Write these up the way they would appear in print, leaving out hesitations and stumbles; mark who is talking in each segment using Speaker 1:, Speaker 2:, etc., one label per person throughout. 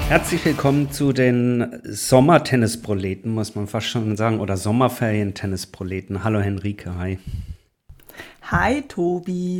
Speaker 1: Herzlich willkommen zu den Sommertennisproleten, muss man fast schon sagen, oder Sommerferien-Tennisproleten. Hallo Henrike, hi.
Speaker 2: Hi Tobi.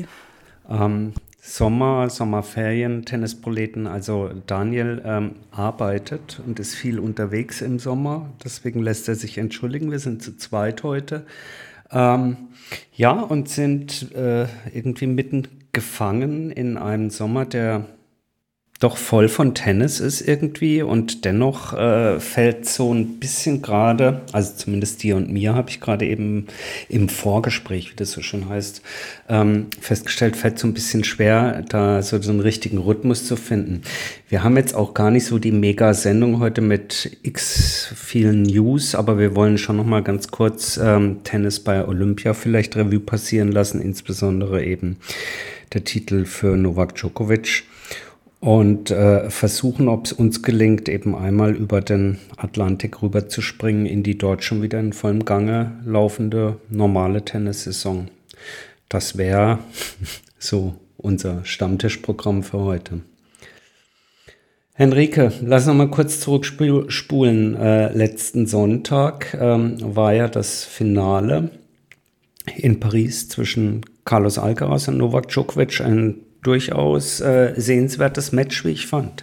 Speaker 1: Sommerferien-Tennisproleten, also Daniel arbeitet und ist viel unterwegs im Sommer, deswegen lässt er sich entschuldigen, wir sind zu zweit heute. Ähm, ja, und sind irgendwie mitten gefangen in einem Sommer, der doch voll von Tennis ist irgendwie und dennoch fällt so ein bisschen gerade, also zumindest dir und mir habe ich gerade eben im Vorgespräch, wie das so schön heißt, festgestellt, fällt so ein bisschen schwer, da so den richtigen Rhythmus zu finden. Wir haben jetzt auch gar nicht so die Mega-Sendung heute mit x vielen News, aber wir wollen schon noch mal ganz kurz Tennis bei Olympia vielleicht Revue passieren lassen, insbesondere eben der Titel für Novak Djokovic. Und versuchen, ob es uns gelingt, eben einmal über den Atlantik rüber zu springen in die dort schon wieder in vollem Gange laufende normale Tennissaison. Das wäre so unser Stammtischprogramm für heute. Henrike, lass noch mal kurz zurückspulen. Letzten Sonntag war ja das Finale in Paris zwischen Carlos Alcaraz und Novak Djokovic, ein durchaus sehenswertes Match, wie ich fand.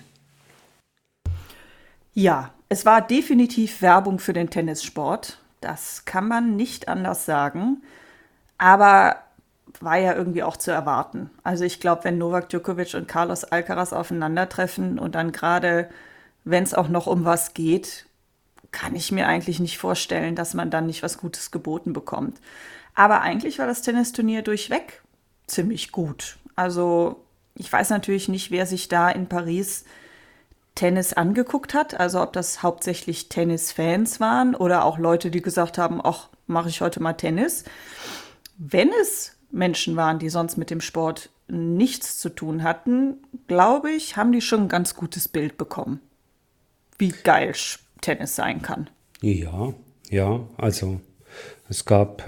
Speaker 2: Ja, es war definitiv Werbung für den Tennissport. Das kann man nicht anders sagen. Aber war ja irgendwie auch zu erwarten. Also ich glaube, wenn Novak Djokovic und Carlos Alcaraz aufeinandertreffen und dann gerade, wenn es auch noch um was geht, kann ich mir eigentlich nicht vorstellen, dass man dann nicht was Gutes geboten bekommt. Aber eigentlich war das Tennisturnier durchweg ziemlich gut. Also ich weiß natürlich nicht, wer sich da in Paris Tennis angeguckt hat. Also ob das hauptsächlich Tennisfans waren oder auch Leute, die gesagt haben, ach, mache ich heute mal Tennis. Wenn es Menschen waren, die sonst mit dem Sport nichts zu tun hatten, glaube ich, haben die schon ein ganz gutes Bild bekommen, wie geil Tennis sein kann.
Speaker 1: Ja, also es gab,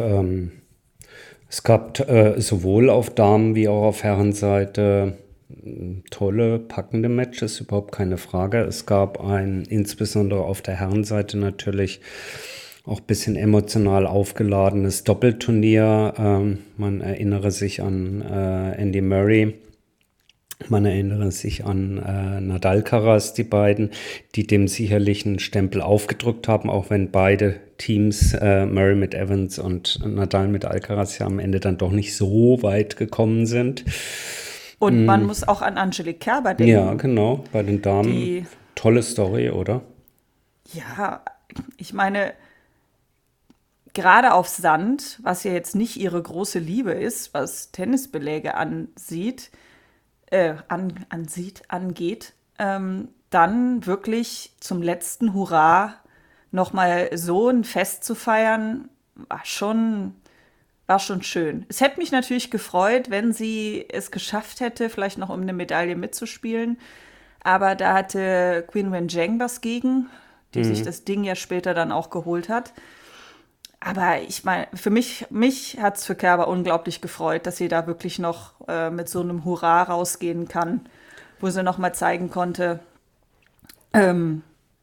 Speaker 1: sowohl auf Damen- wie auch auf Herrenseite tolle, packende Matches, überhaupt keine Frage. Es gab insbesondere auf der Herrenseite natürlich auch ein bisschen emotional aufgeladenes Doppelturnier. Man erinnere sich an Andy Murray. Man erinnere sich an Nadal Alcaraz, die beiden, die dem sicherlich einen Stempel aufgedrückt haben, auch wenn beide Teams, Murray mit Evans und Nadal mit Alcaraz, ja am Ende dann doch nicht so weit gekommen sind.
Speaker 2: Und man muss auch an Angelique Kerber
Speaker 1: Ja,
Speaker 2: denken,
Speaker 1: genau, bei den Damen.
Speaker 2: die,
Speaker 1: Tolle Story, oder?
Speaker 2: ja, ich meine, gerade auf Sand, was ja jetzt nicht ihre große Liebe ist, was Tennisbeläge angeht, dann wirklich zum letzten Hurra nochmal so ein Fest zu feiern, war schon schön. Es hätte mich natürlich gefreut, wenn sie es geschafft hätte, vielleicht noch um eine Medaille mitzuspielen. Aber da hatte Qin Wenjing was gegen, die sich das Ding ja später dann auch geholt hat. Aber ich meine, für mich hat es für Kerber unglaublich gefreut, dass sie da wirklich noch mit so einem Hurra rausgehen kann, wo sie noch mal zeigen konnte, ähm,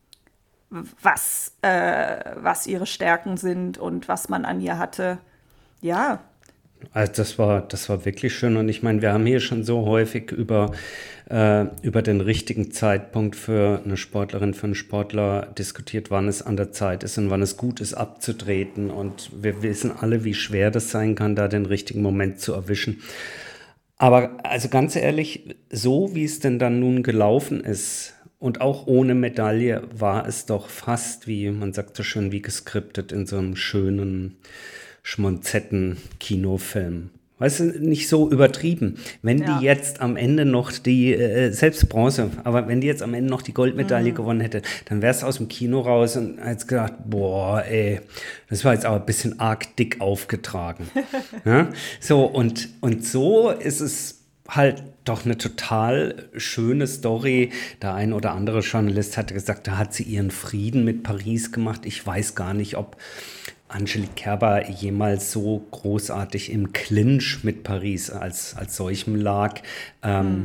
Speaker 2: was ihre Stärken sind und was man an ihr hatte. Ja,
Speaker 1: Also das war wirklich schön und ich meine, wir haben hier schon so häufig über den richtigen Zeitpunkt für eine Sportlerin, für einen Sportler diskutiert, wann es an der Zeit ist und wann es gut ist, abzutreten. Und wir wissen alle, wie schwer das sein kann, da den richtigen Moment zu erwischen. Aber also ganz ehrlich, so wie es denn dann nun gelaufen ist und auch ohne Medaille, war es doch fast wie, man sagt so schön, wie geskriptet in so einem schönen Schmonzetten-Kinofilm. Weißt du, nicht so übertrieben. Wenn die
Speaker 2: ja.
Speaker 1: jetzt am Ende noch selbst Bronze, aber wenn die jetzt am Ende noch die Goldmedaille gewonnen hätte, dann wärst du aus dem Kino raus und hättest gedacht, boah, ey, das war jetzt aber ein bisschen arg dick aufgetragen. Ja? So, und so ist es halt doch eine total schöne Story. Der ein oder andere Journalist hatte gesagt, da hat sie ihren Frieden mit Paris gemacht. Ich weiß gar nicht, ob Angelique Kerber jemals so großartig im Clinch mit Paris als solchem lag.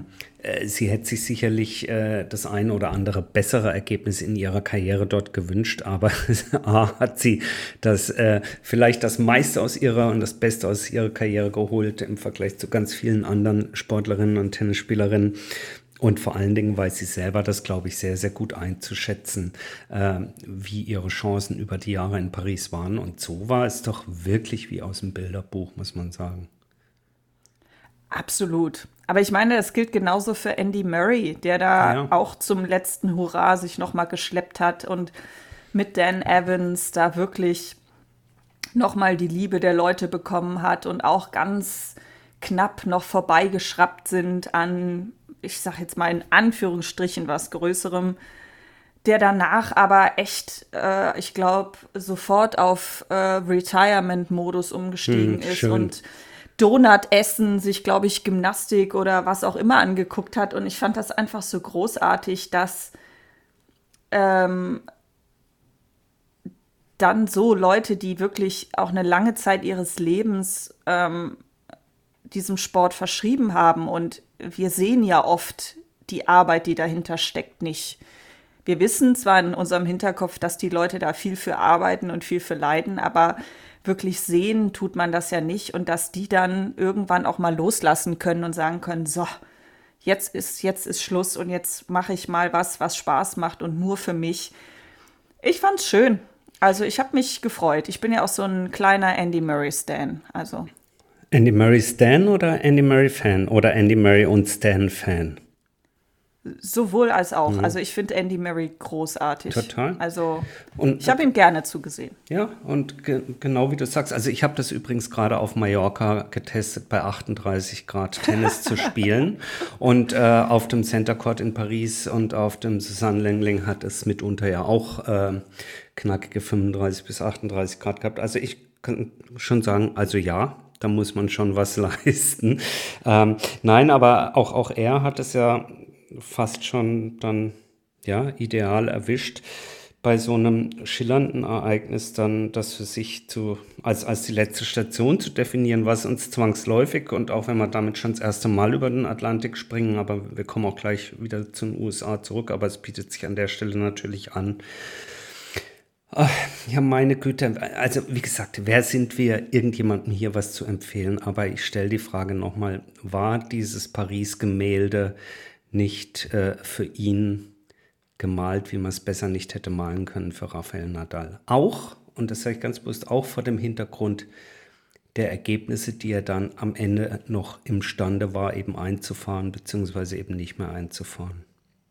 Speaker 1: sie hätte sich sicherlich das eine oder andere bessere Ergebnis in ihrer Karriere dort gewünscht, aber A, hat sie vielleicht das meiste aus ihrer und das Beste aus ihrer Karriere geholt im Vergleich zu ganz vielen anderen Sportlerinnen und Tennisspielerinnen. Und vor allen Dingen weiß sie selber das, glaube ich, sehr, sehr gut einzuschätzen, wie ihre Chancen über die Jahre in Paris waren. Und so war es doch wirklich wie aus dem Bilderbuch, muss man sagen.
Speaker 2: Absolut. Aber ich meine, das gilt genauso für Andy Murray, der da auch zum letzten Hurra sich nochmal geschleppt hat und mit Dan Evans da wirklich nochmal die Liebe der Leute bekommen hat und auch ganz knapp noch vorbeigeschraubt sind an, ich sag jetzt mal in Anführungsstrichen was Größerem, der danach aber echt, ich glaube, sofort auf Retirement-Modus umgestiegen ist
Speaker 1: schön.
Speaker 2: Und Donut essen, sich, glaube ich, Gymnastik oder was auch immer angeguckt hat. Und ich fand das einfach so großartig, dass dann so Leute, die wirklich auch eine lange Zeit ihres Lebens diesem Sport verschrieben haben. Und wir sehen ja oft die Arbeit, die dahinter steckt, nicht. Wir wissen zwar in unserem Hinterkopf, dass die Leute da viel für arbeiten und viel für leiden, aber wirklich sehen tut man das ja nicht. Und dass die dann irgendwann auch mal loslassen können und sagen können, so, jetzt ist Schluss und jetzt mache ich mal was Spaß macht und nur für mich. Ich fand's schön. Also ich habe mich gefreut. Ich bin ja auch so ein kleiner Andy Murray-Stan. Also
Speaker 1: Andy Murray Stan oder Andy Murray Fan oder Andy Murray und Stan Fan?
Speaker 2: sowohl als auch. Also ich finde Andy Murray großartig.
Speaker 1: Total.
Speaker 2: Also
Speaker 1: Und
Speaker 2: ich habe ihm gerne zugesehen.
Speaker 1: ja, und genau wie du sagst, also ich habe das übrigens gerade auf Mallorca getestet, bei 38 Grad Tennis zu spielen. Und auf dem Center Court in Paris und auf dem Susanne Lengling hat es mitunter ja auch knackige 35 bis 38 Grad gehabt. Also ich kann schon sagen, also ja, da muss man schon was leisten. Nein, aber auch er hat es ja fast schon dann ja ideal erwischt, bei so einem schillernden Ereignis dann das für sich als die letzte Station zu definieren, was uns zwangsläufig, und auch wenn wir damit schon das erste Mal über den Atlantik springen, aber wir kommen auch gleich wieder zu den USA zurück, aber es bietet sich an der Stelle natürlich an. Ach, ja, meine Güte, also wie gesagt, wer sind wir, irgendjemandem hier was zu empfehlen, aber ich stelle die Frage nochmal, war dieses Paris-Gemälde nicht für ihn gemalt, wie man es besser nicht hätte malen können für Rafael Nadal? Auch, und das sage ich ganz bewusst, auch vor dem Hintergrund der Ergebnisse, die er dann am Ende noch imstande war, eben einzufahren, beziehungsweise eben nicht mehr einzufahren.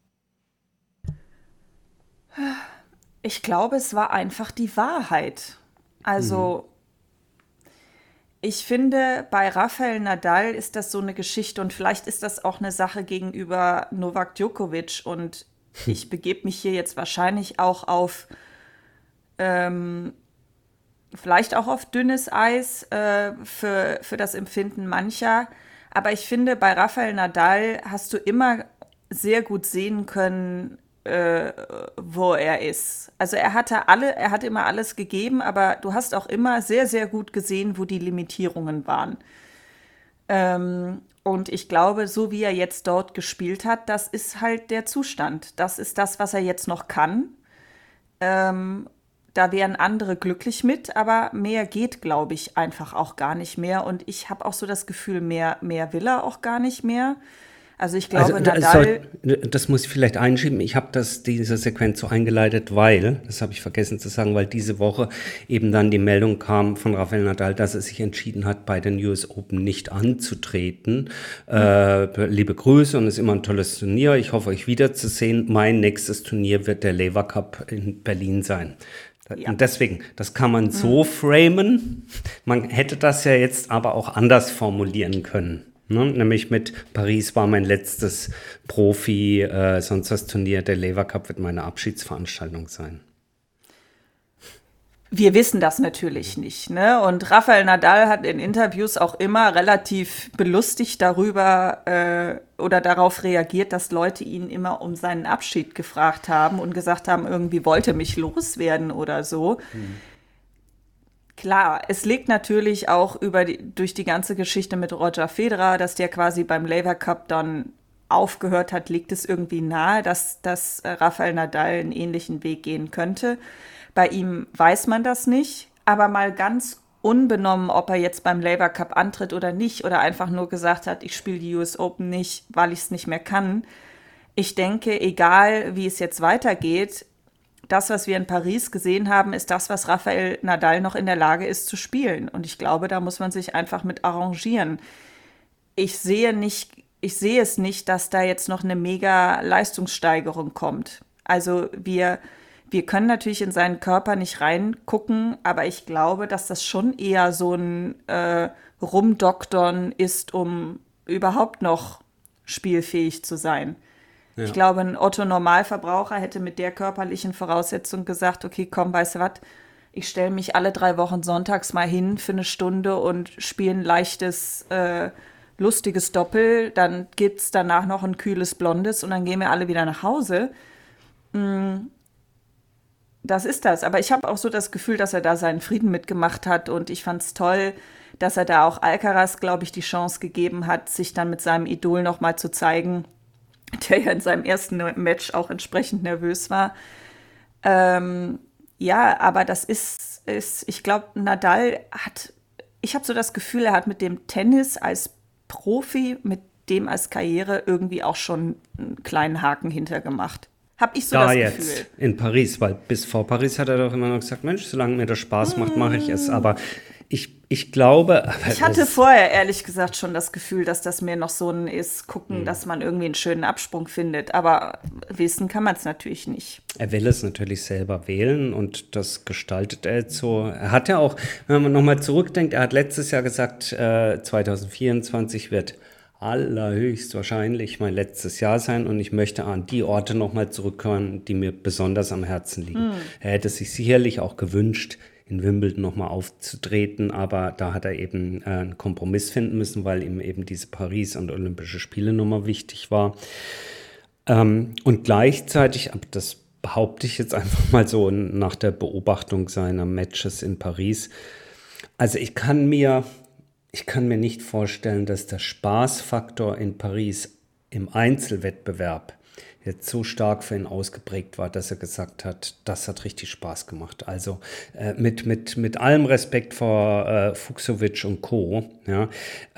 Speaker 2: Ich glaube, es war einfach die Wahrheit. Also ich finde, bei Rafael Nadal ist das so eine Geschichte und vielleicht ist das auch eine Sache gegenüber Novak Djokovic und ich begebe mich hier jetzt wahrscheinlich auch auf, vielleicht auch auf dünnes Eis für das Empfinden mancher. Aber ich finde, bei Rafael Nadal hast du immer sehr gut sehen können, wo er ist. Also er hatte immer alles gegeben, aber du hast auch immer sehr, sehr gut gesehen, wo die Limitierungen waren. Und ich glaube, so wie er jetzt dort gespielt hat, das ist halt der Zustand. Das ist das, was er jetzt noch kann. Da wären andere glücklich mit, aber mehr geht, glaube ich, einfach auch gar nicht mehr. Und ich habe auch so das Gefühl, mehr will er auch gar nicht mehr. Also ich glaube, Nadal...
Speaker 1: Das muss ich vielleicht einschieben. Ich habe diese Sequenz so eingeleitet, das habe ich vergessen zu sagen, weil diese Woche eben dann die Meldung kam von Rafael Nadal, dass er sich entschieden hat, bei den US Open nicht anzutreten. Liebe Grüße und es ist immer ein tolles Turnier. Ich hoffe, euch wiederzusehen. Mein nächstes Turnier wird der Lever Cup in Berlin sein. Ja. Und deswegen, das kann man so framen. Man hätte das ja jetzt aber auch anders formulieren können. Ne? Nämlich mit Paris war mein letztes Profi, sonst das Turnier, der Lever Cup wird meine Abschiedsveranstaltung sein.
Speaker 2: Wir wissen das natürlich nicht, ne? Und Rafael Nadal hat in Interviews auch immer relativ belustigt darüber oder darauf reagiert, dass Leute ihn immer um seinen Abschied gefragt haben und gesagt haben, irgendwie wollte mich loswerden oder so. Klar, es liegt natürlich auch durch die ganze Geschichte mit Roger Federer, dass der quasi beim Lever Cup dann aufgehört hat, liegt es irgendwie nahe, dass Rafael Nadal einen ähnlichen Weg gehen könnte. Bei ihm weiß man das nicht, aber mal ganz unbenommen, ob er jetzt beim Labour Cup antritt oder nicht oder einfach nur gesagt hat, ich spiele die US Open nicht, weil ich es nicht mehr kann. Ich denke, egal wie es jetzt weitergeht, das, was wir in Paris gesehen haben, ist das, was Rafael Nadal noch in der Lage ist zu spielen. Und ich glaube, da muss man sich einfach mit arrangieren. Ich sehe es nicht, dass da jetzt noch eine mega Leistungssteigerung kommt. Also wir können natürlich in seinen Körper nicht reingucken, aber ich glaube, dass das schon eher so ein Rumdoktern ist, um überhaupt noch spielfähig zu sein. Ja. Ich glaube, ein Otto-Normalverbraucher hätte mit der körperlichen Voraussetzung gesagt, okay, komm, weißt du was, ich stelle mich alle 3 Wochen sonntags mal hin für eine Stunde und spiele ein leichtes, lustiges Doppel, dann gibt es danach noch ein kühles Blondes und dann gehen wir alle wieder nach Hause. Das ist das. Aber ich habe auch so das Gefühl, dass er da seinen Frieden mitgemacht hat und ich fand es toll, dass er da auch Alcaraz, glaube ich, die Chance gegeben hat, sich dann mit seinem Idol nochmal zu zeigen, der ja in seinem ersten Match auch entsprechend nervös war. Ja, aber das ist ich glaube, Nadal ich habe so das Gefühl, er hat mit dem Tennis als Profi, mit dem als Karriere irgendwie auch schon einen kleinen Haken hintergemacht. Habe ich so das Gefühl.
Speaker 1: Jetzt in Paris, weil bis vor Paris hat er doch immer noch gesagt, Mensch, solange mir das Spaß macht, mache ich es. Aber ich glaube...
Speaker 2: Ich hatte vorher ehrlich gesagt schon das Gefühl, dass das mir noch so ein ist, gucken, dass man irgendwie einen schönen Absprung findet. Aber wissen kann man es natürlich nicht.
Speaker 1: Er will es natürlich selber wählen und das gestaltet er jetzt so. Er hat ja auch, wenn man nochmal zurückdenkt, er hat letztes Jahr gesagt, 2024 wird allerhöchstwahrscheinlich mein letztes Jahr sein und ich möchte an die Orte nochmal zurückkehren, die mir besonders am Herzen liegen. Er hätte sich sicherlich auch gewünscht, in Wimbledon nochmal aufzutreten, aber da hat er eben einen Kompromiss finden müssen, weil ihm eben diese Paris- und Olympische Spiele nochmal wichtig war. Und gleichzeitig, aber das behaupte ich jetzt einfach mal so nach der Beobachtung seiner Matches in Paris, also ich kann mir nicht vorstellen, dass der Spaßfaktor in Paris im Einzelwettbewerb jetzt so stark für ihn ausgeprägt war, dass er gesagt hat, das hat richtig Spaß gemacht. Also mit allem Respekt vor Fucsovics und Co., ja,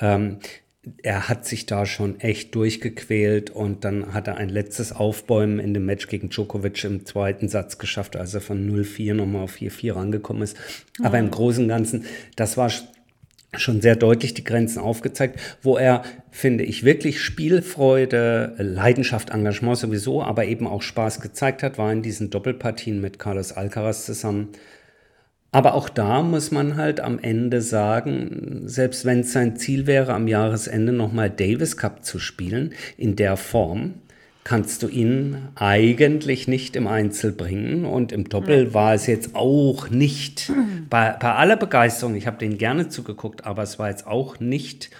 Speaker 1: er hat sich da schon echt durchgequält und dann hat er ein letztes Aufbäumen in dem Match gegen Djokovic im zweiten Satz geschafft, als er von 0-4 nochmal auf 4-4 rangekommen ist. Aber im Großen und Ganzen, das war schon sehr deutlich die Grenzen aufgezeigt, wo er, finde ich, wirklich Spielfreude, Leidenschaft, Engagement sowieso, aber eben auch Spaß gezeigt hat, war in diesen Doppelpartien mit Carlos Alcaraz zusammen. Aber auch da muss man halt am Ende sagen, selbst wenn es sein Ziel wäre, am Jahresende nochmal Davis Cup zu spielen, in der Form, kannst du ihn eigentlich nicht im Einzel bringen. Und im Doppel war es jetzt auch nicht, bei aller Begeisterung, ich habe denen gerne zugeguckt, aber es war jetzt auch nicht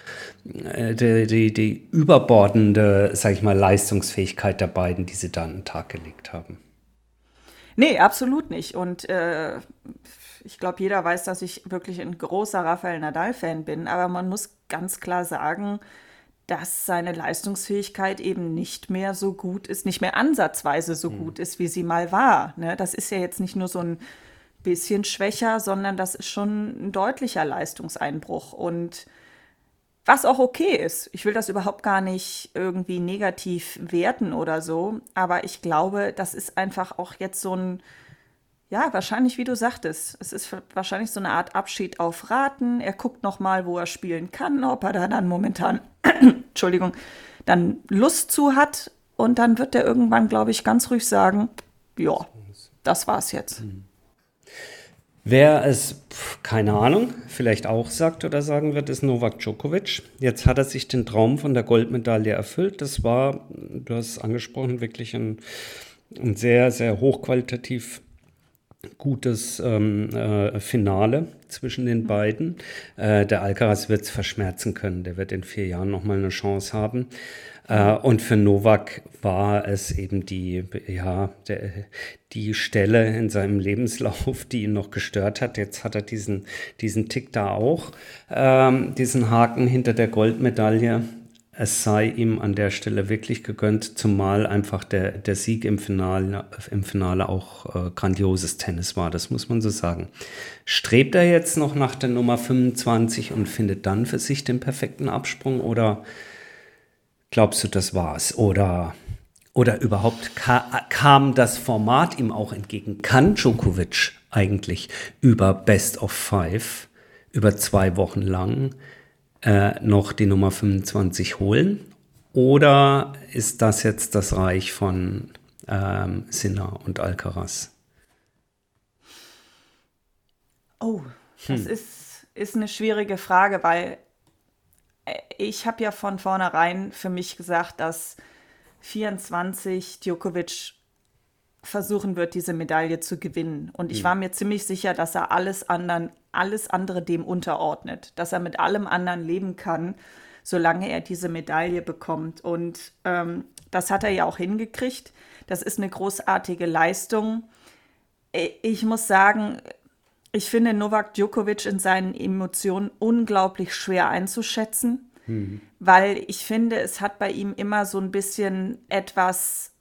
Speaker 1: die überbordende, sag ich mal, Leistungsfähigkeit der beiden, die sie da an den Tag gelegt haben.
Speaker 2: Nee, absolut nicht. Und ich glaube, jeder weiß, dass ich wirklich ein großer Rafael Nadal-Fan bin. Aber man muss ganz klar sagen, dass seine Leistungsfähigkeit eben nicht mehr so gut ist, nicht mehr ansatzweise so gut ist, wie sie mal war. Ne? Das ist ja jetzt nicht nur so ein bisschen schwächer, sondern das ist schon ein deutlicher Leistungseinbruch. Und was auch okay ist. Ich will das überhaupt gar nicht irgendwie negativ werten oder so. Aber ich glaube, das ist einfach auch jetzt so ein, ja, wahrscheinlich, wie du sagtest, es ist wahrscheinlich so eine Art Abschied auf Raten. Er guckt noch mal, wo er spielen kann, ob er da dann momentan, Entschuldigung, dann Lust zu hat. Und dann wird er irgendwann, glaube ich, ganz ruhig sagen, ja, das war's jetzt.
Speaker 1: Wer es, keine Ahnung, vielleicht auch sagt oder sagen wird, ist Novak Djokovic. Jetzt hat er sich den Traum von der Goldmedaille erfüllt. Das war, du hast es angesprochen, wirklich ein sehr, sehr hochqualitativ gutes Finale zwischen den beiden. Der Alcaraz wird es verschmerzen können. Der wird in 4 Jahren nochmal eine Chance haben. Und für Novak war es eben die Stelle in seinem Lebenslauf, die ihn noch gestört hat. Jetzt hat er diesen Tick da auch, diesen Haken hinter der Goldmedaille. es sei ihm an der Stelle wirklich gegönnt, zumal einfach der Sieg im Finale auch grandioses Tennis war, das muss man so sagen. Strebt er jetzt noch nach der Nummer 25 und findet dann für sich den perfekten Absprung oder glaubst du, das war's? Oder überhaupt kam das Format ihm auch entgegen? Kann Djokovic eigentlich über Best of Five, über 2 Wochen lang, noch die Nummer 25 holen? Oder ist das jetzt das Reich von Sinner und Alcaraz?
Speaker 2: Oh, das ist eine schwierige Frage, weil ich habe ja von vornherein für mich gesagt, dass 24 Djokovic versuchen wird, diese Medaille zu gewinnen. Und ich war mir ziemlich sicher, dass er alles andere dem unterordnet, dass er mit allem anderen leben kann, solange er diese Medaille bekommt. Und das hat er ja auch hingekriegt. Das ist eine großartige Leistung. Ich muss sagen, ich finde Novak Djokovic in seinen Emotionen unglaublich schwer einzuschätzen, weil ich finde, es hat bei ihm immer so ein bisschen etwas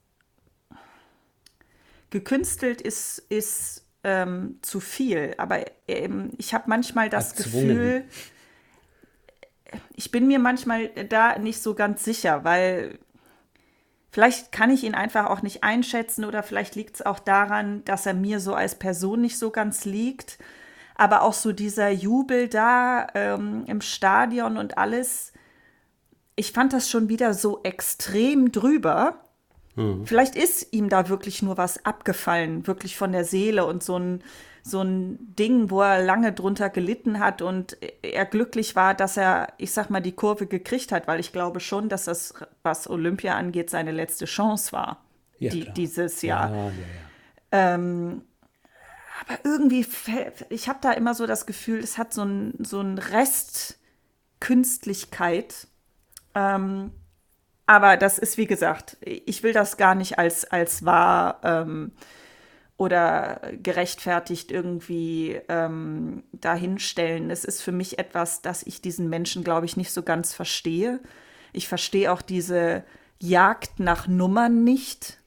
Speaker 2: gekünstelt ist zu viel. Aber ich habe manchmal das Gefühl, ich bin mir manchmal da nicht so ganz sicher, weil vielleicht kann ich ihn einfach auch nicht einschätzen oder vielleicht liegt es auch daran, dass er mir so als Person nicht so ganz liegt. Aber auch so dieser Jubel da im Stadion und alles, ich fand das schon wieder so extrem drüber. Vielleicht ist ihm da wirklich nur was abgefallen, wirklich von der Seele und so ein Ding, wo er lange drunter gelitten hat und er glücklich war, dass er, ich sag mal, die Kurve gekriegt hat, weil ich glaube schon, dass das, was Olympia angeht, seine letzte Chance war,
Speaker 1: Ja,
Speaker 2: dieses Jahr.
Speaker 1: Ja.
Speaker 2: Aber irgendwie, ich habe da immer so das Gefühl, es hat so ein Rest Künstlichkeit. Aber das ist, wie gesagt, ich will das gar nicht als wahr oder gerechtfertigt irgendwie dahinstellen. Es ist für mich etwas, dass ich diesen Menschen, glaube ich, nicht so ganz verstehe. Ich verstehe auch diese Jagd nach Nummern nicht.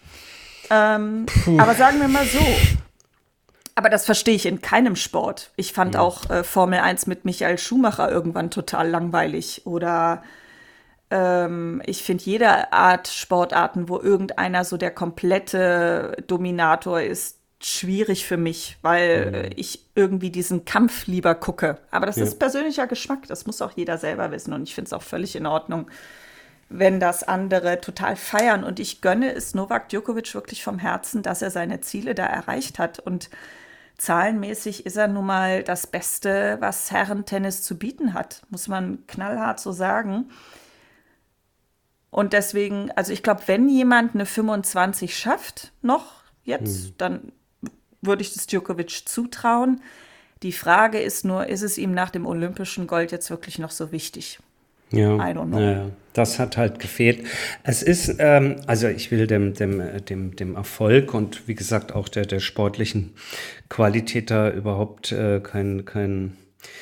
Speaker 2: Aber sagen wir mal so. Aber das verstehe ich in keinem Sport. Ich fand auch Formel 1 mit Michael Schumacher irgendwann total langweilig. Oder ich finde jede Art Sportarten, wo irgendeiner so der komplette Dominator ist, schwierig für mich, weil ich irgendwie diesen Kampf lieber gucke. Aber das ist persönlicher Geschmack, das muss auch jeder selber wissen. Und ich finde es auch völlig in Ordnung, wenn das andere total feiern. Und ich gönne es Novak Djokovic wirklich vom Herzen, dass er seine Ziele da erreicht hat. Und zahlenmäßig ist er nun mal das Beste, was Herrentennis zu bieten hat, muss man knallhart so sagen. Und deswegen, also ich glaube, wenn jemand eine 25 schafft, noch jetzt, dann würde ich das Djokovic zutrauen. Die Frage ist nur, ist es ihm nach dem olympischen Gold jetzt wirklich noch so wichtig?
Speaker 1: Ja,
Speaker 2: I don't know.
Speaker 1: ja, das hat halt gefehlt. Es ist, also ich will dem Erfolg und wie gesagt auch der sportlichen Qualität da überhaupt kein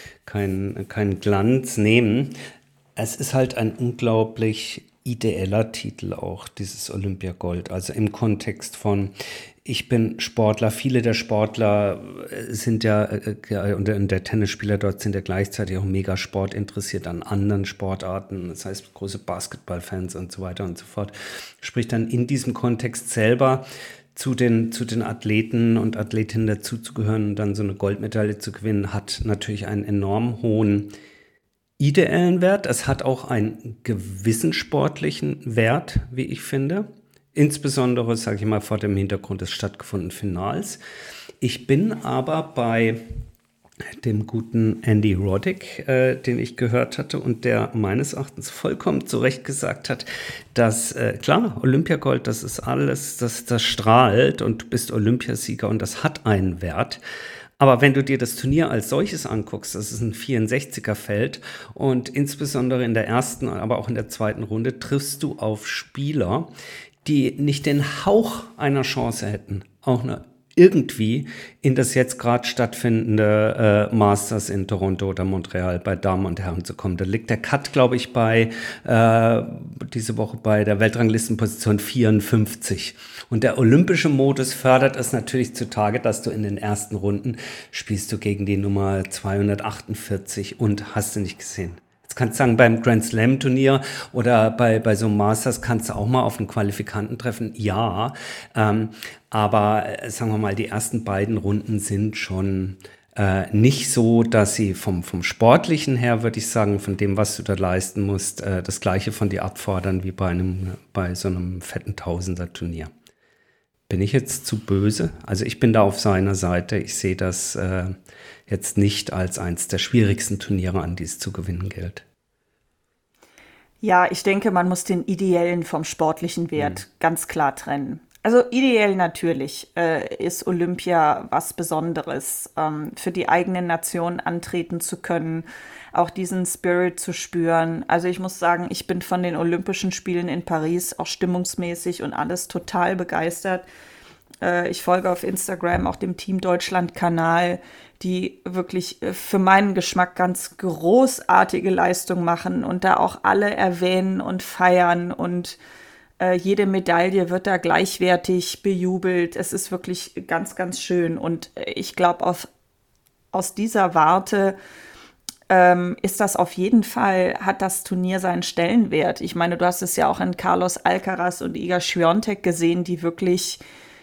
Speaker 1: Glanz nehmen. Es ist halt ein unglaublich ideeller Titel auch, dieses Olympiagold. Also im Kontext von, ich bin Sportler, viele der Sportler sind und der Tennisspieler dort sind ja gleichzeitig auch mega sportinteressiert an anderen Sportarten, das heißt große Basketballfans und so weiter und so fort. Sprich dann in diesem Kontext selber zu den Athleten und Athletinnen dazuzugehören und dann so eine Goldmedaille zu gewinnen, hat natürlich einen enorm hohen ideellen Wert. Es hat auch einen gewissen sportlichen Wert, wie ich finde. Insbesondere, sage ich mal, vor dem Hintergrund des stattgefundenen Finals. Ich bin aber bei dem guten Andy Roddick, den ich gehört hatte und der meines Erachtens vollkommen zu Recht gesagt hat, dass, klar, Olympiagold, das ist alles, das strahlt und du bist Olympiasieger und das hat einen Wert. Aber wenn du dir das Turnier als solches anguckst, das ist ein 64er-Feld und insbesondere in der ersten, aber auch in der zweiten Runde triffst du auf Spieler, die nicht den Hauch einer Chance hätten, auch irgendwie in das jetzt gerade stattfindende Masters in Toronto oder Montreal bei Damen und Herren zu kommen. Da liegt der Cut, glaube ich, bei diese Woche bei der Weltranglistenposition 54. Und der olympische Modus fördert es natürlich zutage, dass du in den ersten Runden spielst du gegen die Nummer 248 und hast du nicht gesehen. Jetzt kannst du sagen, beim Grand Slam Turnier oder bei so einem Masters kannst du auch mal auf einen Qualifikanten treffen. Ja, aber sagen wir mal, die ersten beiden Runden sind schon nicht so, dass sie vom Sportlichen her, würde ich sagen, von dem, was du da leisten musst, das Gleiche von dir abfordern wie bei so einem fetten Tausender-Turnier. Bin ich jetzt zu böse? Also ich bin da auf seiner Seite. Ich sehe das jetzt nicht als eins der schwierigsten Turniere an, die es zu gewinnen gilt.
Speaker 2: Ja, ich denke, man muss den ideellen vom sportlichen Wert ganz klar trennen. Also ideell natürlich ist Olympia was Besonderes, für die eigene Nation antreten zu können, auch diesen Spirit zu spüren. Also ich muss sagen, ich bin von den Olympischen Spielen in Paris auch stimmungsmäßig und alles total begeistert. Ich folge auf Instagram auch dem Team Deutschland-Kanal, die wirklich für meinen Geschmack ganz großartige Leistung machen und da auch alle erwähnen und feiern und jede Medaille wird da gleichwertig bejubelt. Es ist wirklich ganz, ganz schön. Und ich glaube, aus dieser Warte ist das auf jeden Fall, hat das Turnier seinen Stellenwert. Ich meine, du hast es ja auch in Carlos Alcaraz und Iga Swiatek gesehen, die wirklich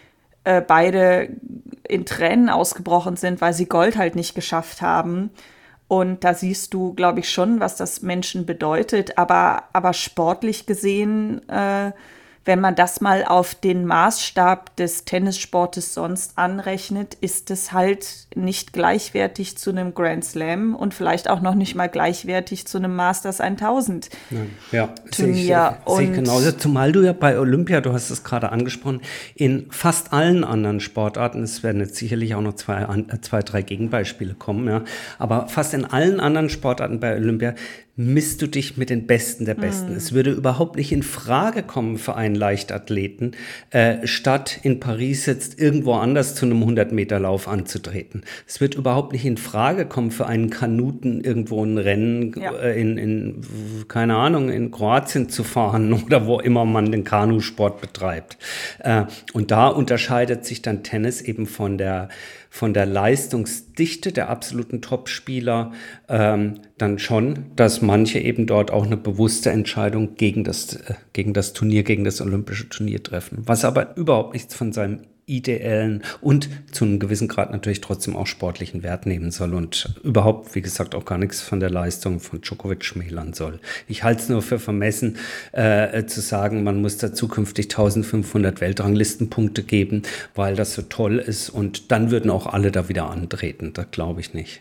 Speaker 2: beide in Tränen ausgebrochen sind, weil sie Gold halt nicht geschafft haben. Und da siehst du, glaube ich, schon, was das Menschen bedeutet. Aber sportlich gesehen, wenn man das mal auf den Maßstab des Tennissportes sonst anrechnet, ist es halt nicht gleichwertig zu einem Grand Slam und vielleicht auch noch nicht mal gleichwertig zu einem Masters 1000
Speaker 1: Ja,
Speaker 2: Turnier.
Speaker 1: Sehe ich genauso. Zumal du ja bei Olympia, du hast es gerade angesprochen, in fast allen anderen Sportarten, es werden jetzt sicherlich auch noch zwei, drei Gegenbeispiele kommen, ja, aber fast in allen anderen Sportarten bei Olympia misst du dich mit den Besten der Besten. Es würde überhaupt nicht in Frage kommen für einen Leichtathleten, statt in Paris jetzt irgendwo anders zu einem 100-Meter-Lauf anzutreten. Es wird überhaupt nicht in Frage kommen für einen Kanuten irgendwo ein Rennen in keine Ahnung, in Kroatien zu fahren oder wo immer man den Kanusport betreibt. Und da unterscheidet sich dann Tennis eben von der Leistungsdichte der absoluten Topspieler dann schon, dass manche eben dort auch eine bewusste Entscheidung gegen das Turnier, gegen das olympische Turnier treffen. Was aber überhaupt nichts von seinem ideellen und zu einem gewissen Grad natürlich trotzdem auch sportlichen Wert nehmen soll und überhaupt, wie gesagt, auch gar nichts von der Leistung von Djokovic schmälern soll. Ich halte es nur für vermessen, zu sagen, man muss da zukünftig 1500 Weltranglistenpunkte geben, weil das so toll ist und dann würden auch alle da wieder antreten. Das glaube ich nicht.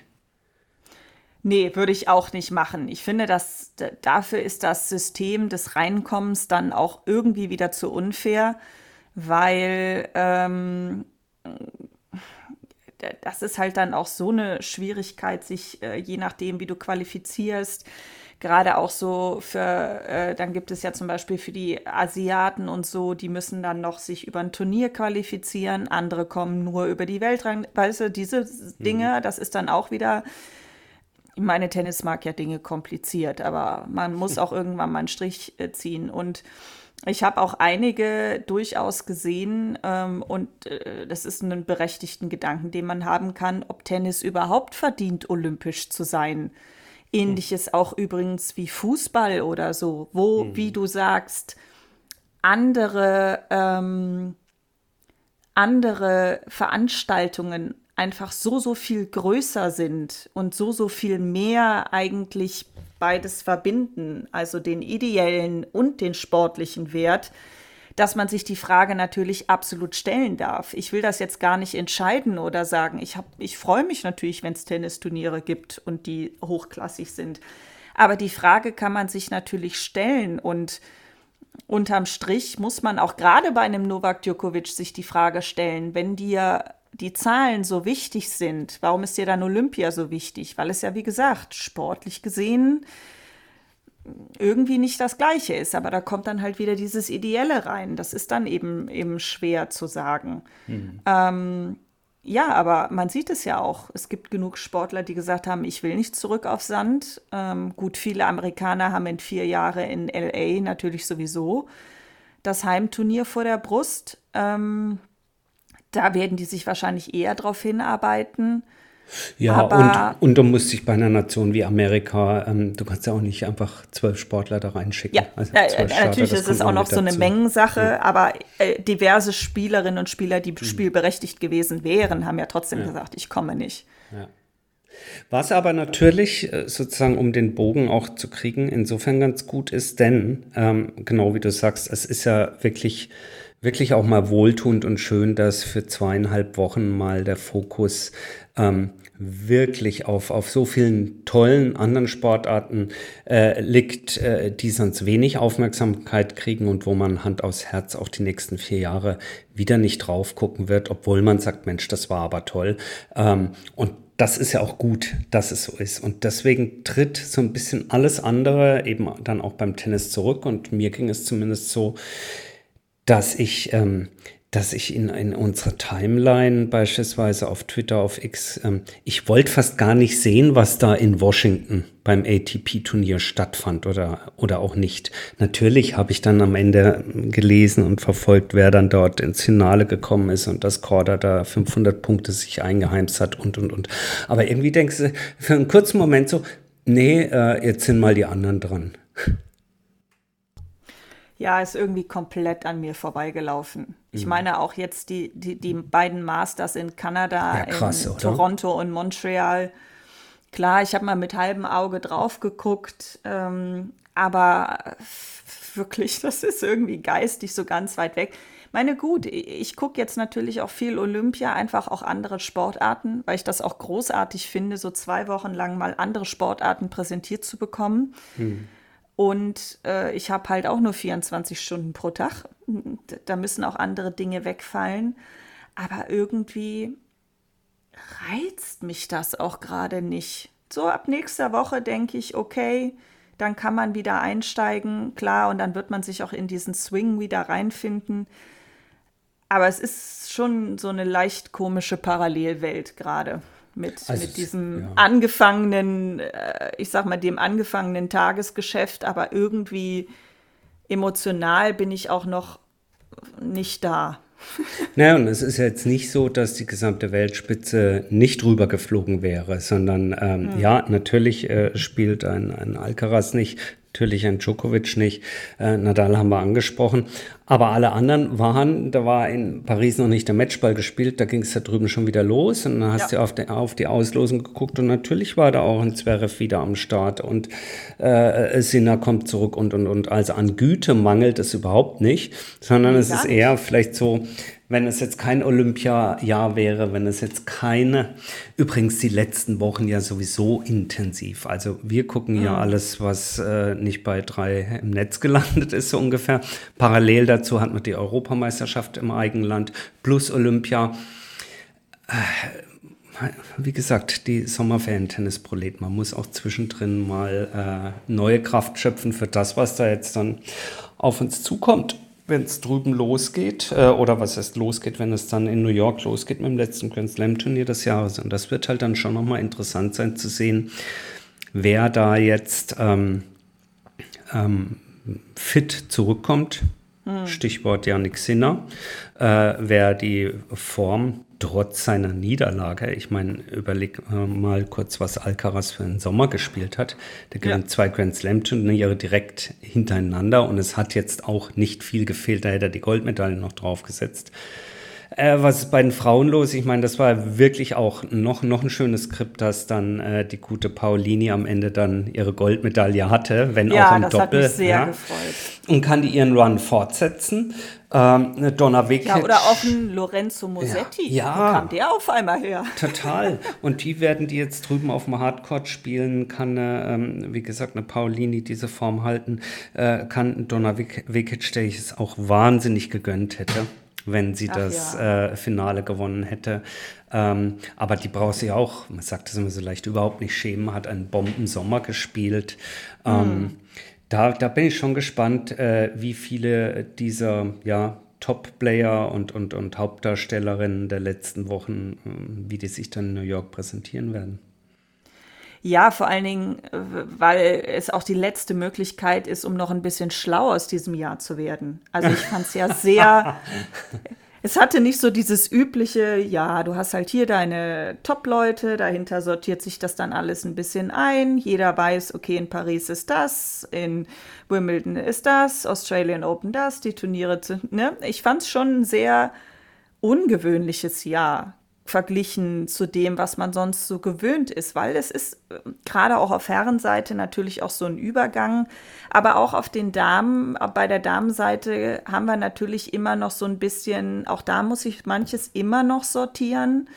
Speaker 2: Nee, würde ich auch nicht machen. Ich finde, dafür ist das System des Reinkommens dann auch irgendwie wieder zu unfair, weil das ist halt dann auch so eine Schwierigkeit, sich je nachdem, wie du qualifizierst, gerade auch so dann gibt es ja zum Beispiel für die Asiaten und so, die müssen dann noch sich über ein Turnier qualifizieren, andere kommen nur über die Weltrang, weißt du, diese Dinge, das ist dann auch wieder, ich meine, Tennis mag ja Dinge kompliziert, aber man muss auch irgendwann mal einen Strich ziehen und ich habe auch einige durchaus gesehen und das ist ein berechtigten Gedanken, den man haben kann, ob Tennis überhaupt verdient, olympisch zu sein. Ähnliches auch übrigens wie Fußball oder so, wo, wie du sagst, andere Veranstaltungen einfach so viel größer sind und so viel mehr eigentlich beides verbinden, also den ideellen und den sportlichen Wert, dass man sich die Frage natürlich absolut stellen darf. Ich will das jetzt gar nicht entscheiden oder sagen, ich freue mich natürlich, wenn es Tennisturniere gibt und die hochklassig sind. Aber die Frage kann man sich natürlich stellen und unterm Strich muss man auch gerade bei einem Novak Djokovic sich die Frage stellen, wenn dir die Zahlen so wichtig sind, warum ist dir dann Olympia so wichtig? Weil es ja, wie gesagt, sportlich gesehen irgendwie nicht das Gleiche ist. Aber da kommt dann halt wieder dieses Ideelle rein. Das ist dann eben schwer zu sagen. Ja, aber man sieht es ja auch. Es gibt genug Sportler, die gesagt haben, ich will nicht zurück auf Sand. Gut, viele Amerikaner haben in 4 Jahre in LA natürlich sowieso das Heimturnier vor der Brust. Da werden die sich wahrscheinlich eher drauf hinarbeiten.
Speaker 1: Ja,
Speaker 2: Aber
Speaker 1: und du musst dich bei einer Nation wie Amerika, du kannst ja auch nicht einfach 12 Sportler da reinschicken.
Speaker 2: ja,
Speaker 1: Also 12 Starter,
Speaker 2: natürlich
Speaker 1: das
Speaker 2: ist es
Speaker 1: kommt
Speaker 2: auch noch
Speaker 1: mit
Speaker 2: so eine
Speaker 1: dazu.
Speaker 2: Mengensache, aber diverse Spielerinnen und Spieler, die spielberechtigt gewesen wären, haben ja trotzdem gesagt, ich komme nicht.
Speaker 1: Ja. Was aber natürlich sozusagen, um den Bogen auch zu kriegen, insofern ganz gut ist, denn genau wie du sagst, es ist ja wirklich auch mal wohltuend und schön, dass für 2,5 Wochen mal der Fokus wirklich auf so vielen tollen anderen Sportarten liegt, die sonst wenig Aufmerksamkeit kriegen und wo man Hand aufs Herz auch die nächsten 4 Jahre wieder nicht drauf gucken wird, obwohl man sagt, Mensch, das war aber toll. Und das ist ja auch gut, dass es so ist. Und deswegen tritt so ein bisschen alles andere eben dann auch beim Tennis zurück. Und mir ging es zumindest so, dass ich in unserer Timeline beispielsweise auf Twitter, auf X, ich wollte fast gar nicht sehen, was da in Washington beim ATP-Turnier stattfand oder auch nicht. Natürlich habe ich dann am Ende gelesen und verfolgt, wer dann dort ins Finale gekommen ist und dass Korda da 500 Punkte sich eingeheimst hat und. Aber irgendwie denkst du für einen kurzen Moment so, nee, jetzt sind mal die anderen dran.
Speaker 2: Ja, ist irgendwie komplett an mir vorbeigelaufen. Ich meine auch jetzt die beiden Masters in Kanada,
Speaker 1: Ja, krass,
Speaker 2: in
Speaker 1: oder?
Speaker 2: Toronto und Montreal. Klar, ich habe mal mit halbem Auge drauf geguckt, aber wirklich, das ist irgendwie geistig so ganz weit weg. Meine gut, ich gucke jetzt natürlich auch viel Olympia, einfach auch andere Sportarten, weil ich das auch großartig finde, so 2 Wochen lang mal andere Sportarten präsentiert zu bekommen. Und ich habe halt auch nur 24 Stunden pro Tag. Da müssen auch andere Dinge wegfallen. Aber irgendwie reizt mich das auch gerade nicht. So ab nächster Woche denke ich, okay, dann kann man wieder einsteigen, klar, und dann wird man sich auch in diesen Swing wieder reinfinden. Aber es ist schon so eine leicht komische Parallelwelt gerade mit diesem
Speaker 1: ja.
Speaker 2: angefangenen, ich sag mal, dem angefangenen Tagesgeschäft, aber irgendwie emotional bin ich auch noch nicht da.
Speaker 1: Naja, und es ist ja jetzt nicht so, dass die gesamte Weltspitze nicht rübergeflogen wäre, sondern ja, natürlich spielt ein Alcaraz nicht, natürlich ein Djokovic nicht, Nadal haben wir angesprochen, aber alle anderen da war in Paris noch nicht der Matchball gespielt, da ging es da drüben schon wieder los und dann hast du auf die Auslosung geguckt und natürlich war da auch ein Zverev wieder am Start und Sinner kommt zurück und. Also an Güte mangelt es überhaupt nicht, sondern es ist eher vielleicht so, wenn es jetzt kein Olympiajahr wäre, wenn es jetzt übrigens die letzten Wochen ja sowieso intensiv. Also wir gucken ja alles, was nicht bei 3 im Netz gelandet ist, so ungefähr. Parallel dazu hat man die Europameisterschaft im Eigenland plus Olympia. Wie gesagt, die Sommerferien-Tennisproleten. Man muss auch zwischendrin mal neue Kraft schöpfen für das, was da jetzt dann auf uns zukommt, wenn es drüben losgeht, oder was heißt losgeht, wenn es dann in New York losgeht mit dem letzten Grand Slam Turnier des Jahres. Und das wird halt dann schon nochmal interessant sein zu sehen, wer da jetzt fit zurückkommt. Stichwort Jannik Sinner, wer die Form trotz seiner Niederlage, ich meine, überleg mal kurz, was Alcaraz für einen Sommer gespielt hat. Der gewinnt 2 Grand Slam Turniere direkt hintereinander und es hat jetzt auch nicht viel gefehlt, da hätte er die Goldmedaille noch draufgesetzt. Was ist bei den Frauen los? Ich meine, das war wirklich auch noch ein schönes Skript, dass dann die gute Paolini am Ende dann ihre Goldmedaille hatte, wenn auch im
Speaker 2: das
Speaker 1: Doppel.
Speaker 2: hat mich sehr gefreut.
Speaker 1: Und kann die ihren Run fortsetzen. Donna Vekic.
Speaker 2: Ja, oder auch ein Lorenzo Musetti.
Speaker 1: Ja.
Speaker 2: Wo kam der auf einmal her?
Speaker 1: Total. Und die werden die jetzt drüben auf dem Hardcourt spielen. Kann, wie gesagt, eine Paolini diese Form halten. Kann Donna Vekic, der ich es auch wahnsinnig gegönnt hätte, wenn sie das Finale gewonnen hätte. Aber die braucht sie auch, man sagt das immer so leicht, überhaupt nicht schämen, hat einen Bombensommer gespielt. Da bin ich schon gespannt, wie viele dieser Top-Player und Hauptdarstellerinnen der letzten Wochen, wie die sich dann in New York präsentieren werden.
Speaker 2: Ja, vor allen Dingen, weil es auch die letzte Möglichkeit ist, um noch ein bisschen schlau aus diesem Jahr zu werden. Also ich fand es ja sehr, es hatte nicht so dieses übliche, ja, du hast halt hier deine Top-Leute, dahinter sortiert sich das dann alles ein bisschen ein. Jeder weiß, okay, in Paris ist das, in Wimbledon ist das, Australian Open das, die Turniere, ne? Ich fand es schon ein sehr ungewöhnliches Jahr verglichen zu dem, was man sonst so gewöhnt ist, weil es ist gerade auch auf Herrenseite natürlich auch so ein Übergang, aber auch auf den Damen, bei der Damenseite haben wir natürlich immer noch so ein bisschen, auch da muss ich manches immer noch sortieren.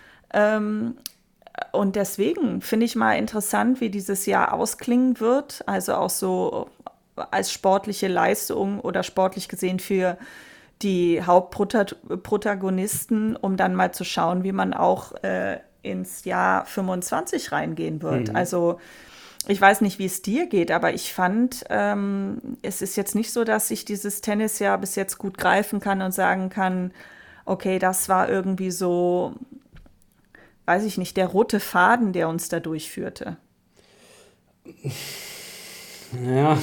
Speaker 2: Und deswegen finde ich mal interessant, wie dieses Jahr ausklingen wird, also auch so als sportliche Leistung oder sportlich gesehen für die Hauptprotagonisten, um dann mal zu schauen, wie man auch ins Jahr 25 reingehen wird.
Speaker 1: Mhm.
Speaker 2: Also ich weiß nicht, wie es dir geht, aber ich fand, es ist jetzt nicht so, dass ich dieses Tennisjahr bis jetzt gut greifen kann und sagen kann, okay, das war irgendwie so, weiß ich nicht, der rote Faden, der uns da durchführte.
Speaker 1: Ja,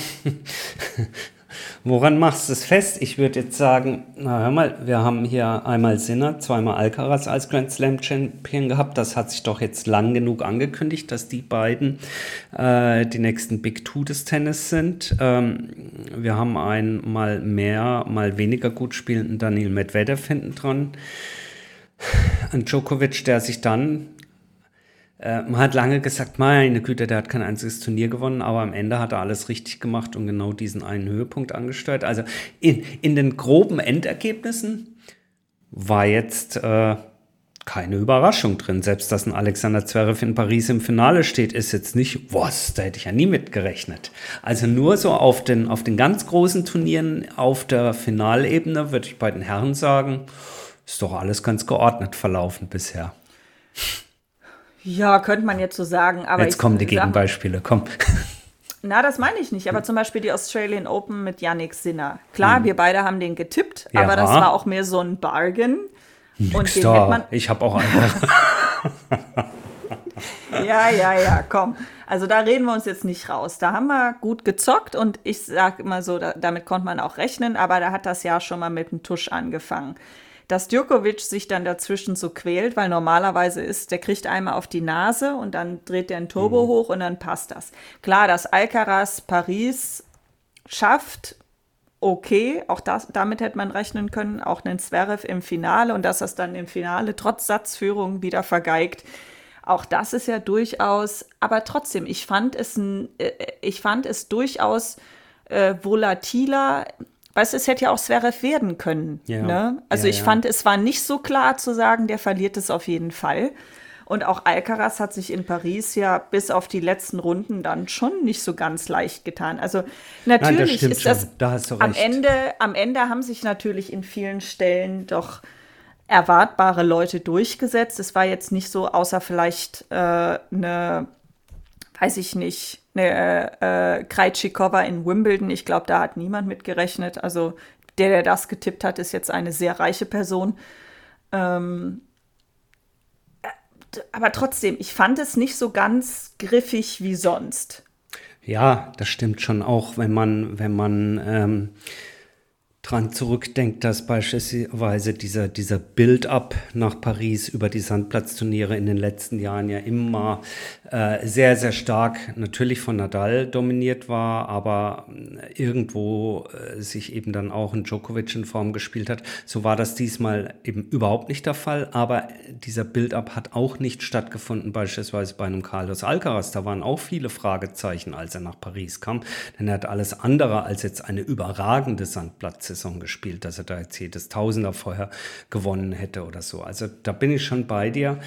Speaker 1: woran machst du es fest? Ich würde jetzt sagen, na hör mal, wir haben hier einmal Sinner, zweimal Alcaraz als Grand Slam Champion gehabt. Das hat sich doch jetzt lang genug angekündigt, dass die beiden die nächsten Big Two des Tennis sind. Wir haben einen mal mehr, mal weniger gut spielenden Daniil Medvedev hinten dran. Ein Djokovic, der sich dann man hat lange gesagt, meine Güte, der hat kein einziges Turnier gewonnen, aber am Ende hat er alles richtig gemacht und genau diesen einen Höhepunkt angesteuert. Also in den groben Endergebnissen war jetzt keine Überraschung drin. Selbst, dass ein Alexander Zverev in Paris im Finale steht, ist jetzt nicht, was, da hätte ich ja nie mitgerechnet. Also nur so auf den ganz großen Turnieren auf der Finalebene würde ich bei den Herren sagen, ist doch alles ganz geordnet verlaufen bisher.
Speaker 2: Ja, könnte man jetzt so sagen, aber
Speaker 1: Jetzt kommen die Gegenbeispiele, komm.
Speaker 2: Na, das meine ich nicht, aber zum Beispiel die Australian Open mit Yannick Sinner. Klar, wir beide haben den getippt,
Speaker 1: Ja.
Speaker 2: aber das war auch mehr so ein Bargain. Und den hätte man.
Speaker 1: Ich habe auch einen.
Speaker 2: Ja, komm. Also da reden wir uns jetzt nicht raus. Da haben wir gut gezockt und ich sage immer so, damit konnte man auch rechnen, aber da hat das Jahr schon mal mit dem Tusch angefangen. Dass Djokovic sich dann dazwischen so quält, weil normalerweise ist, der kriegt einmal auf die Nase und dann dreht der ein Turbo hoch und dann passt das. Klar, dass Alcaraz Paris schafft, okay, auch damit hätte man rechnen können, auch einen Zverev im Finale und dass das dann im Finale trotz Satzführung wieder vergeigt. Auch das ist ja durchaus, aber trotzdem, ich fand es durchaus volatiler. Weißt du, es hätte ja auch Zverev werden können.
Speaker 1: Ja.
Speaker 2: Ne? Also
Speaker 1: Ja,
Speaker 2: ich
Speaker 1: ja.
Speaker 2: fand, es war nicht so klar zu sagen, der verliert es auf jeden Fall. Und auch Alcaraz hat sich in Paris ja bis auf die letzten Runden dann schon nicht so ganz leicht getan. Also natürlich
Speaker 1: das
Speaker 2: ist
Speaker 1: stimmt
Speaker 2: das
Speaker 1: schon. Da hast du
Speaker 2: am
Speaker 1: recht.
Speaker 2: Ende haben sich natürlich in vielen Stellen doch erwartbare Leute durchgesetzt. Es war jetzt nicht so, außer vielleicht eine, weiß ich nicht, eine Krejcikova in Wimbledon. Ich glaube, da hat niemand mit gerechnet. Also der das getippt hat, ist jetzt eine sehr reiche Person. Aber trotzdem, ich fand es nicht so ganz griffig wie sonst.
Speaker 1: Ja, das stimmt schon auch, wenn man dran zurückdenkt, dass beispielsweise dieser Build-up nach Paris über die Sandplatzturniere in den letzten Jahren ja immer sehr, sehr stark natürlich von Nadal dominiert war, aber irgendwo sich eben dann auch ein Djokovic in Form gespielt hat. So war das diesmal eben überhaupt nicht der Fall, aber dieser Build-up hat auch nicht stattgefunden, beispielsweise bei einem Carlos Alcaraz. Da waren auch viele Fragezeichen, als er nach Paris kam, denn er hat alles andere als jetzt eine überragende Sandplatzsaison gespielt, dass er da jetzt jedes Tausender vorher gewonnen hätte oder so. Also da bin ich schon bei dir.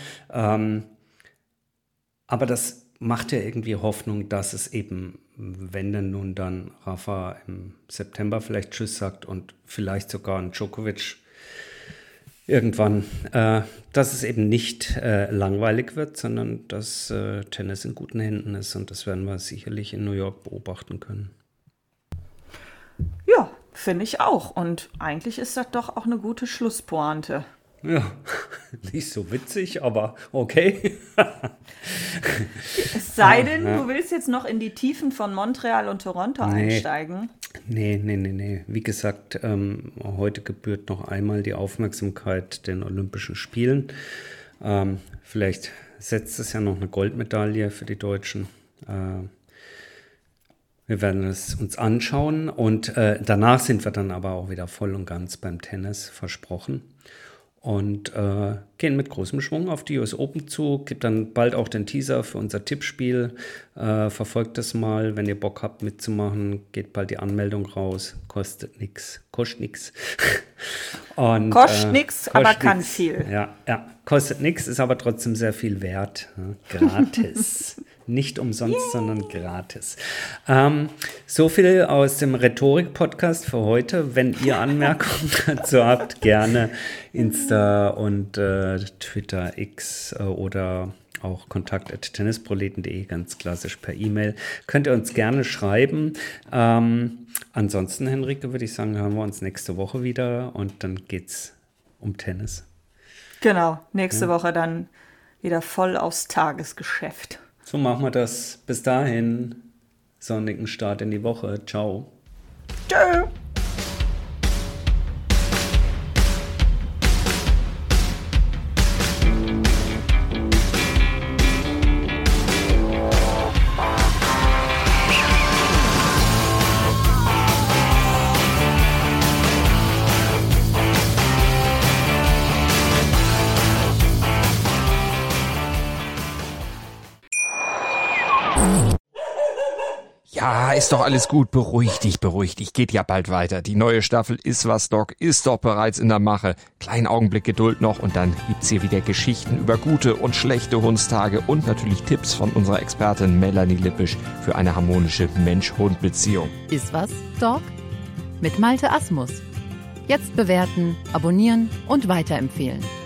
Speaker 1: Aber das macht ja irgendwie Hoffnung, dass es eben, wenn denn nun dann Rafa im September vielleicht Tschüss sagt und vielleicht sogar ein Djokovic irgendwann, dass es eben nicht langweilig wird, sondern dass Tennis in guten Händen ist und das werden wir sicherlich in New York beobachten können.
Speaker 2: Ja, finde ich auch. Und eigentlich ist das doch auch eine gute Schlusspointe.
Speaker 1: Ja, nicht so witzig, aber okay.
Speaker 2: Es sei denn, du willst jetzt noch in die Tiefen von Montreal und Toronto einsteigen.
Speaker 1: Nee. Wie gesagt, heute gebührt noch einmal die Aufmerksamkeit den Olympischen Spielen. Vielleicht setzt es ja noch eine Goldmedaille für die Deutschen. Wir werden es uns anschauen und danach sind wir dann aber auch wieder voll und ganz beim Tennis, versprochen. Und gehen mit großem Schwung auf die US Open zu. Gibt dann bald auch den Teaser für unser Tippspiel. Verfolgt das mal, wenn ihr Bock habt mitzumachen. Geht bald die Anmeldung raus. Kostet nichts. Kostet nichts.
Speaker 2: Kostet nichts, aber kann viel.
Speaker 1: Ja, kostet nichts, ist aber trotzdem sehr viel wert. Gratis. Nicht umsonst, sondern gratis. So viel aus dem Rhetorik-Podcast für heute. Wenn ihr Anmerkungen dazu habt, gerne Insta und Twitter, X oder auch kontakt@tennisproleten.de, ganz klassisch per E-Mail. Könnt ihr uns gerne schreiben. Ansonsten, Henrike, würde ich sagen, hören wir uns nächste Woche wieder und dann geht's um Tennis.
Speaker 2: Genau, nächste Woche dann wieder voll aufs Tagesgeschäft.
Speaker 1: So machen wir das. Bis dahin, sonnigen Start in die Woche. Ciao.
Speaker 2: Tschö.
Speaker 3: Ja, ist doch alles gut. Beruhig dich. Geht ja bald weiter. Die neue Staffel Iswas Dog ist doch bereits in der Mache. Kleinen Augenblick Geduld noch und dann gibt's hier wieder Geschichten über gute und schlechte Hundstage und natürlich Tipps von unserer Expertin Melanie Lippisch für eine harmonische Mensch-Hund-Beziehung.
Speaker 4: Iswas Dog? Mit Malte Asmus. Jetzt bewerten, abonnieren und weiterempfehlen.